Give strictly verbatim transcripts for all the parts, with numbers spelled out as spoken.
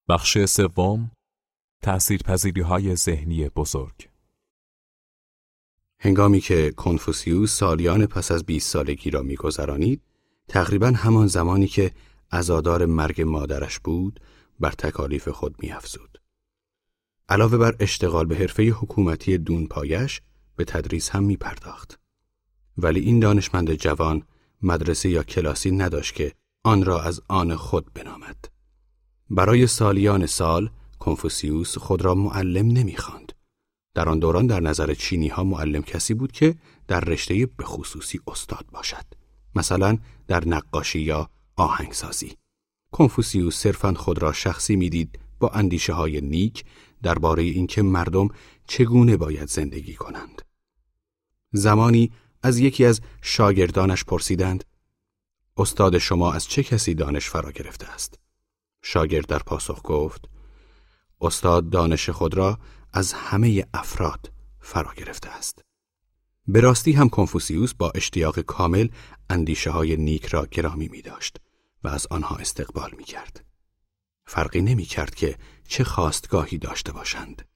بخش سوم، تأثیرپذیری‌های ذهنی بزرگ. هنگامی که کنفوسیوس سالیان پس از بیست سالگی را می‌گذرانید، تقریباً همان زمانی که عزادار مرگ مادرش بود، بر تکالیف خود می‌افزود. علاوه بر اشتغال به حرفه حکومتی دونپایش، به تدریس هم می‌پرداخت. ولی این دانشمند جوان مدرسه یا کلاسی نداشت که آن را از آن خود بنامد. برای سالیان سال کنفوسیوس خود را معلم نمی‌خواند. در آن دوران در نظر چینی‌ها معلم کسی بود که در رشته به خصوصی استاد باشد، مثلا در نقاشی یا آهنگسازی. کنفوسیوس صرفاً خود را شخصی می‌دید با اندیشه‌های نیک درباره اینکه مردم چگونه باید زندگی کنند. زمانی از یکی از شاگردانش پرسیدند: استاد شما از چه کسی دانش فرا گرفته است؟ شاگرد در پاسخ گفت: استاد دانش خود را از همه افراد فرا گرفته است. به راستی هم کنفوسیوس با اشتیاق کامل اندیشه های نیک را گرامی می داشت و از آنها استقبال می کرد. فرقی نمی کرد که چه خواستگاهی داشته باشند.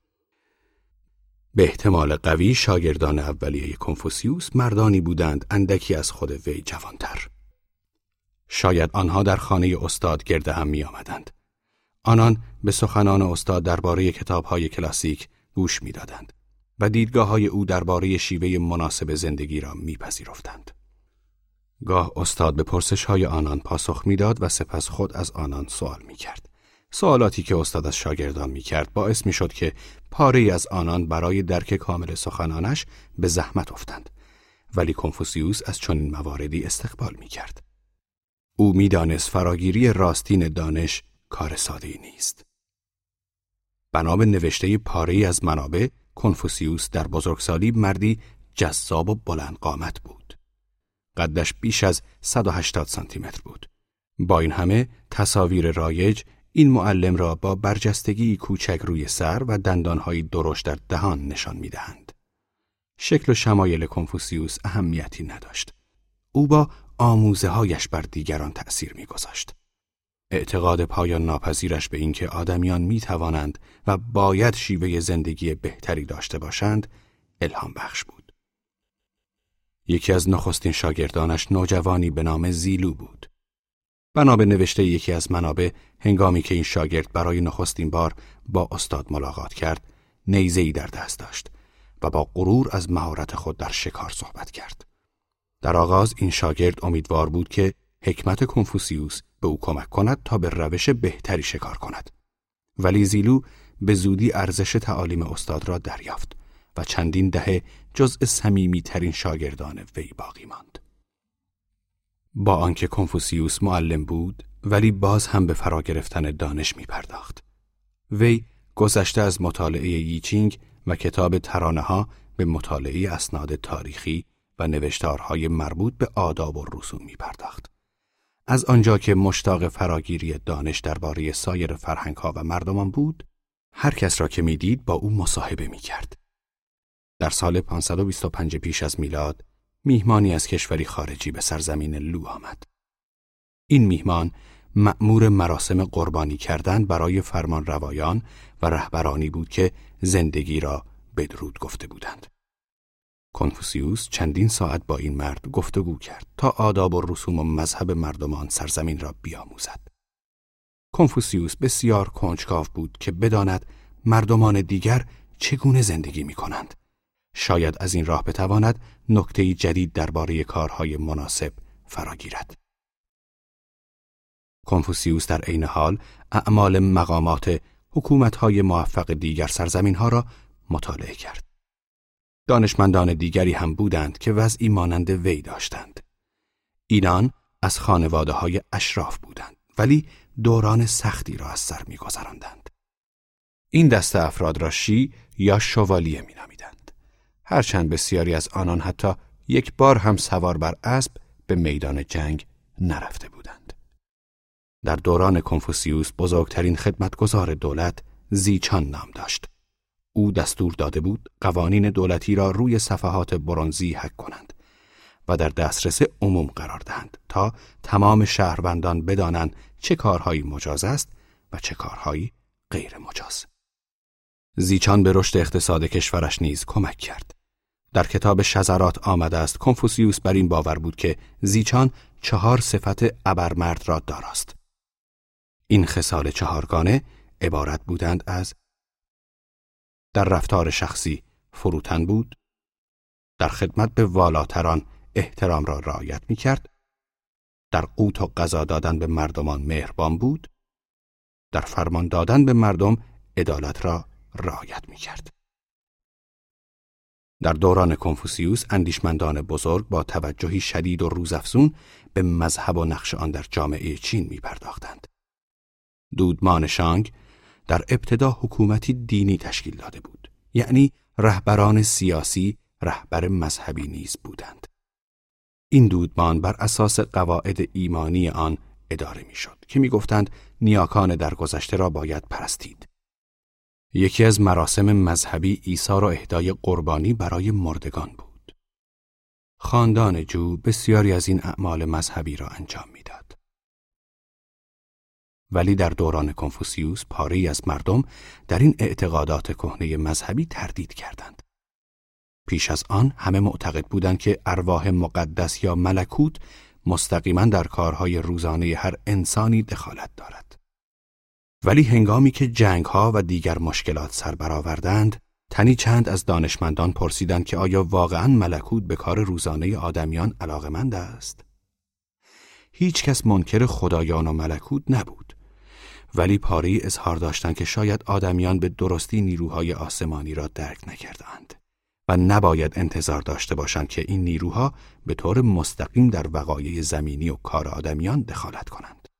به احتمال قوی شاگردان اولیه کنفوسیوس مردانی بودند اندکی از خود وی جوانتر. شاید آنها در خانه استاد گرد هم می آمدند. آنان به سخنان استاد درباره کتاب‌های کلاسیک گوش می‌دادند و دیدگاه‌های او درباره شیوه مناسب زندگی را می‌پذیرفتند. گاه استاد به پرسش‌های آنان پاسخ می‌داد و سپس خود از آنان سوال می‌کرد. سوالاتی که استاد از شاگردان می‌کرد باعث می‌شد که پاره‌ای از آنان برای درک کامل سخنانش به زحمت افتند، ولی کنفوسیوس از چنین مواردی استقبال می‌کرد. او می‌دانست فراگیری راستین دانش کار ساده‌ای نیست. بنا به نوشته پاره‌ای از منابع، کنفوسیوس در بزرگسالی مردی جذاب و بلند قامت بود. قدش بیش از صد و هشتاد سانتی متر بود. با این همه تصاویر رایج این معلم را با برجستگی کوچک روی سر و دندان‌های درشت در دهان نشان می‌دهند. شکل و شمایل کنفوسیوس اهمیتی نداشت. او با آموزه‌هایش بر دیگران تأثیر می‌گذاشت. اعتقاد پایان ناپذیرش به اینکه آدمیان می توانند و باید شیوه زندگی بهتری داشته باشند الهام بخش بود. یکی از نخستین شاگردانش نوجوانی به نام زیلو بود. بنا به نوشته یکی از منابع، هنگامی که این شاگرد برای نخستین بار با استاد ملاقات کرد، نیزه‌ای در دست داشت و با غرور از مهارت خود در شکار صحبت کرد. در آغاز این شاگرد امیدوار بود که حکمت کنفوسیوس به او کمک کند تا به روش بهتری شکار کند. ولی زیلو به زودی ارزش تعالیم استاد را دریافت و چندین دهه جزء صمیمی ترین شاگردان وی باقی ماند. با آنکه کنفوسیوس معلم بود، ولی باز هم به فرا گرفتن دانش می پرداخت. وی گذشته از مطالعه ییچینگ و کتاب ترانه‌ها به مطالعه اسناد تاریخی و نوشتارهای مربوط به آداب و رسوم می پرداخت. از آنجا که مشتاق فراگیری دانش درباره سایر فرهنگ‌ها و مردمان بود، هر کس را که می‌دید با او مصاحبه می‌کرد. در سال پانصد و بیست و پنج پیش از میلاد، میهمانی از کشوری خارجی به سرزمین لو آمد. این میهمان مأمور مراسم قربانی کردن برای فرمان روایان و رهبرانی بود که زندگی را بدرود گفته بودند. کنفوسیوس چندین ساعت با این مرد گفتگو کرد تا آداب و رسوم و مذهب مردمان سرزمین را بیاموزد. کنفوسیوس بسیار کنجکاو بود که بداند مردمان دیگر چگونه زندگی می کنند. شاید از این راه بتواند نکته‌ای جدید درباره کارهای مناسب فراگیرد. کنفوسیوس در عین حال اعمال مقامات حکومت‌های موفق دیگر سرزمین‌ها را مطالعه کرد. دانشمندان دیگری هم بودند که وضعی مانند وی داشتند. اینان از خانواده‌های اشراف بودند، ولی دوران سختی را از سر می‌گذراندند. این دسته افراد را شی یا شوالیه می‌نامیدند. هرچند بسیاری از آنان حتی یک بار هم سوار بر اسب به میدان جنگ نرفته بودند. در دوران کنفوسیوس بزرگترین خدمتگزار دولت زیچان نام داشت. او دستور داده بود قوانین دولتی را روی صفحات برنزی حک کنند و در دسترس عموم قرار دهند تا تمام شهروندان بدانند چه کارهایی مجاز است و چه کارهایی غیر مجاز. زیچان به رشد اقتصاد کشورش نیز کمک کرد. در کتاب شذرات آمده است کنفوسیوس بر این باور بود که زیچان چهار صفت ابرمرد را داراست. این خصال چهارگانه عبارت بودند از: در رفتار شخصی فروتن بود، در خدمت به والاتران احترام را رعایت می کرد، در قوت و غذا دادن به مردمان مهربان بود، در فرمان دادن به مردم عدالت را رعایت می کرد. در دوران کنفوسیوس اندیشمندان بزرگ با توجهی شدید و روزافزون به مذهب و نقش آن در جامعه چین می پرداختند. دودمان شانگ در ابتدا حکومتی دینی تشکیل داده بود، یعنی رهبران سیاسی رهبر مذهبی نیز بودند. این دودمان بر اساس قواعد ایمانی آن اداره می شد که می گفتند نیاکان درگذشته را باید پرستید. یکی از مراسم مذهبی ایثار و اهدای قربانی برای مردگان بود. خاندان جو بسیاری از این اعمال مذهبی را انجام می داد. ولی در دوران کنفوسیوس پاره‌ای از مردم در این اعتقادات کهنه مذهبی تردید کردند. پیش از آن همه معتقد بودند که ارواح مقدس یا ملکوت مستقیما در کارهای روزانه هر انسانی دخالت دارد. ولی هنگامی که جنگ‌ها و دیگر مشکلات سر برآوردند، تنی چند از دانشمندان پرسیدند که آیا واقعاً ملکوت به کار روزانه آدمیان علاقمند است؟ هیچ کس منکر خدایان و ملکوت نبود، ولی پاره‌ای اظهار داشتند که شاید آدمیان به درستی نیروهای آسمانی را درک نکردند و نباید انتظار داشته باشند که این نیروها به طور مستقیم در وقایع زمینی و کار آدمیان دخالت کنند.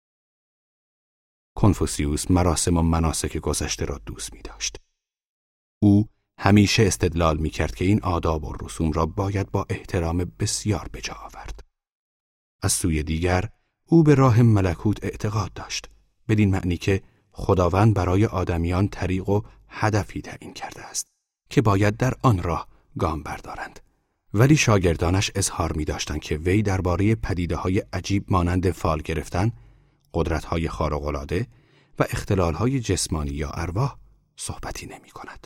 کنفوسیوس مراسم و مناسک گذشته را دوست می داشت. او همیشه استدلال می کرد که این آداب و رسوم را باید با احترام بسیار به جا آورد. از سوی دیگر او به راه ملکوت اعتقاد داشت، بدین معنی که خداوند برای آدمیان طریق و هدفی تعیین کرده است که باید در آن راه گام بردارند. ولی شاگردانش اظهار می داشتند که وی درباره پدیده‌های عجیب مانند فال گرفتن، قدرت‌های خارق‌العاده و اختلال‌های جسمانی یا ارواح صحبتی نمی کند.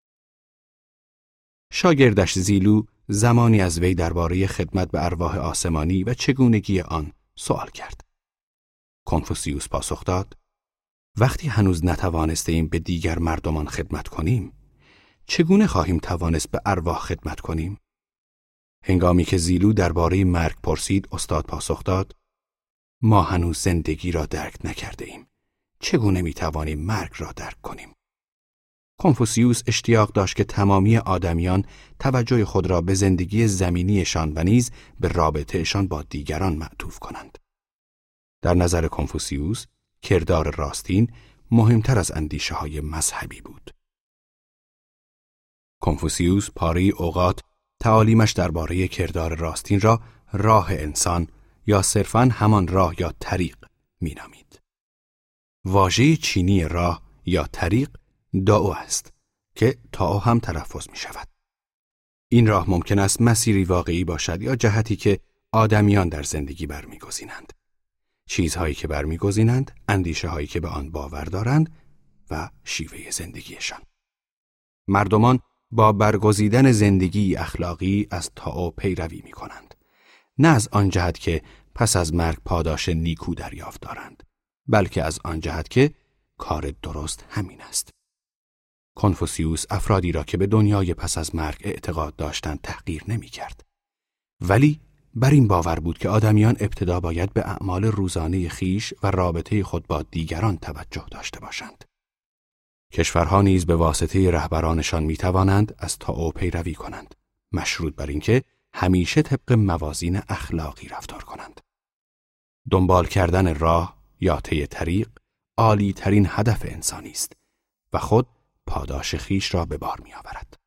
شاگردش زیلو زمانی از وی درباره خدمت به ارواح آسمانی و چگونگی آن سوال کرد. کنفوسیوس پاسخ داد: وقتی هنوز نتوانستیم به دیگر مردمان خدمت کنیم، چگونه خواهیم توانست به ارواح خدمت کنیم؟ هنگامی که زیلو درباره مرگ پرسید، استاد پاسخ داد: ما هنوز زندگی را درک نکرده ایم. چگونه می توانیم مرگ را درک کنیم؟ کنفوسیوس اشتیاق داشت که تمامی آدمیان توجه خود را به زندگی زمینیشان و نیز به رابطهشان با دیگران معطوف کنند. در نظر کنفوسیوس، کردار راستین مهمتر از اندیشه های مذهبی بود. کنفوسیوس پاره اوقات تعالیمش درباره کردار راستین را راه انسان یا صرفاً همان راه یا طریق می نامید. واژه چینی راه یا طریق داو است که تاو هم تلفظ می شود. این راه ممکن است مسیری واقعی باشد یا جهتی که آدمیان در زندگی برمیگزینند. چیزهایی که برمیگزینند، اندیشه هایی که به آن باور دارند و شیوه زندگیشان. مردمان با برگزیدن زندگی اخلاقی از تاو پیروی می کنند. نه از آن جهت که پس از مرگ پاداش نیکو دریافت دارند، بلکه از آن جهت که کار درست همین است. کنفوسیوس افرادی را که به دنیای پس از مرگ اعتقاد داشتند تحقیر نمی کرد. ولی بر این باور بود که آدمیان ابتدا باید به اعمال روزانه خیش و رابطه خود با دیگران توجه داشته باشند. کشورها نیز به واسطه رهبرانشان می توانند از تاو پیروی کنند، مشروط بر اینکه همیشه طبق موازین اخلاقی رفتار کنند. دنبال کردن راه یا طی طریق عالی ترین هدف انسانی است و خود پاداش خیش را به بار می آورد.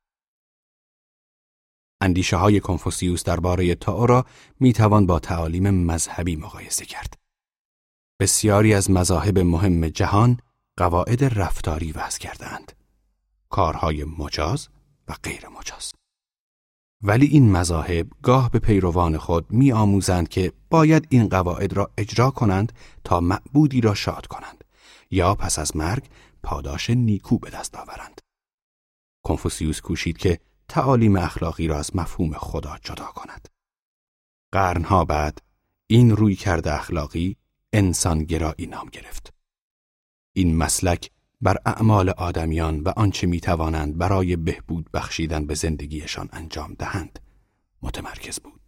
اندیشه های کنفوسیوس درباره تاو را می توان با تعالیم مذهبی مقایسه کرد. بسیاری از مذاهب مهم جهان قواعد رفتاری وضع کردند، کارهای مجاز و غیر مجاز. ولی این مذاهب گاه به پیروان خود می آموزند که باید این قواعد را اجرا کنند تا معبودی را شاد کنند یا پس از مرگ پاداش نیکو به دست آورند. کنفوسیوس کوشید که تعالیم اخلاقی را از مفهوم خدا جدا کند. قرنها بعد این رویکرد اخلاقی انسانگرایی نام گرفت. این مسلک بر اعمال آدمیان و آنچه میتوانند برای بهبود بخشیدن به زندگیشان انجام دهند متمرکز بود.